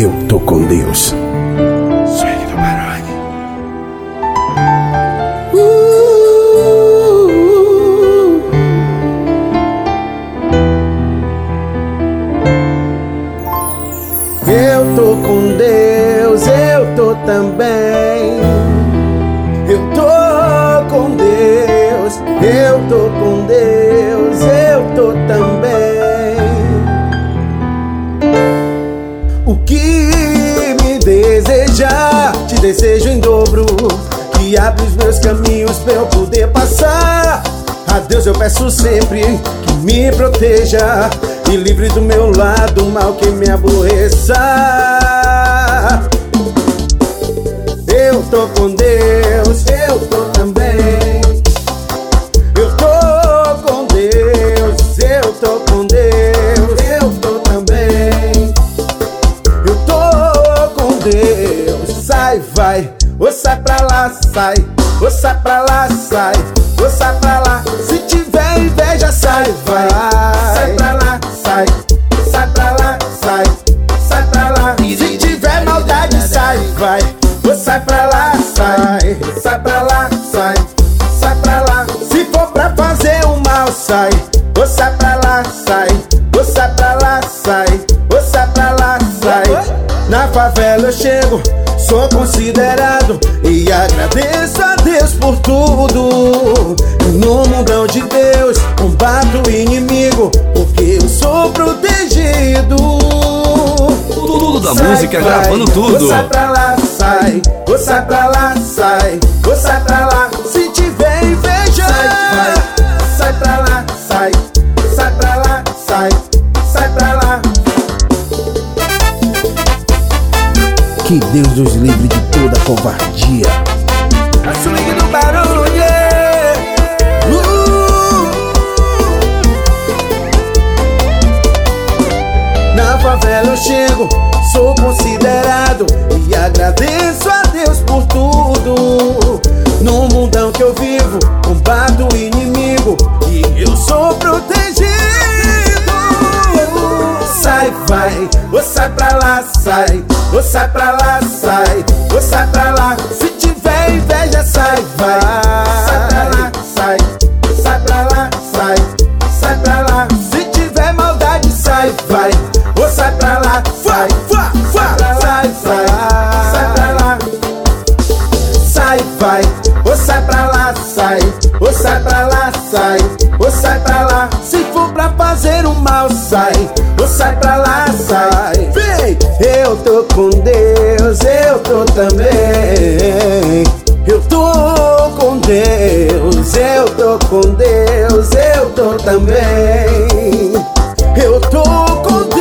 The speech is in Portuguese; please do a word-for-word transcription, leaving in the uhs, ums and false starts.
Eu tô com Deus. Eu tô com Deus, eu tô também. Eu tô com Deus, eu tô com Deus, eu tô também. O que me desejar, te desejo em dobro. Que abre os meus caminhos pra eu poder passar. A Deus eu peço sempre que me proteja e livre do meu lado o mal que me aborreça. Eu tô com Deus, eu tô também. Eu tô com Deus, eu tô com Deus, eu tô também. Eu tô com Deus. Sai, vai, ou sai pra lá, sai, ou sai pra lá, sai, ou sai pra lá. Se tiver inveja, sai, vai. Sai pra lá, sai, sai pra lá, sai, sai pra lá. Se tiver maldade, sai, vai. Ou sai pra lá, sai, sai pra lá, sai, sai pra lá. Se for pra fazer o mal, sai. Ou sai pra lá, sai, ou sai pra lá, sai, ou sai pra lá, sai. Na favela eu chego, sou considerado e agradeço a Deus por tudo. No mundão de Deus combato o inimigo, porque eu sou protegido. Tudo da Sai, música, vai, gravando tudo. ou sai pra lá, sai, ou sai pra lá, sai, ou sai pra lá. Se tiver inveja, sai, vai, sai pra lá, sai, sai pra lá, sai, sai pra lá. Que Deus nos livre de toda covardia. A swing do barulho, yeah. uh. Na favela eu chego, sou considerado e agradeço a Deus por tudo. No mundão que eu vivo, combato o inimigo e eu sou protegido. Sai, vai, ou sai pra lá, sai, ou sai pra lá, sai, ou sai pra lá. Se tiver inveja, sai, vai. Sai pra lá, sai, sai pra lá, sai, sai pra lá. Se tiver maldade, sai, vai. Ou sai pra lá, sai, sai pra lá, sai, sai pra lá. Sai, vai, ou sai pra lá, sai, ou sai pra lá, sai, ou sai pra lá. Se for pra fazer o mal, sai, ou sai pra lá, sai. Vem! Eu tô com Deus, eu tô também. Eu tô com Deus, eu tô com Deus, eu tô também. Eu tô com Deus.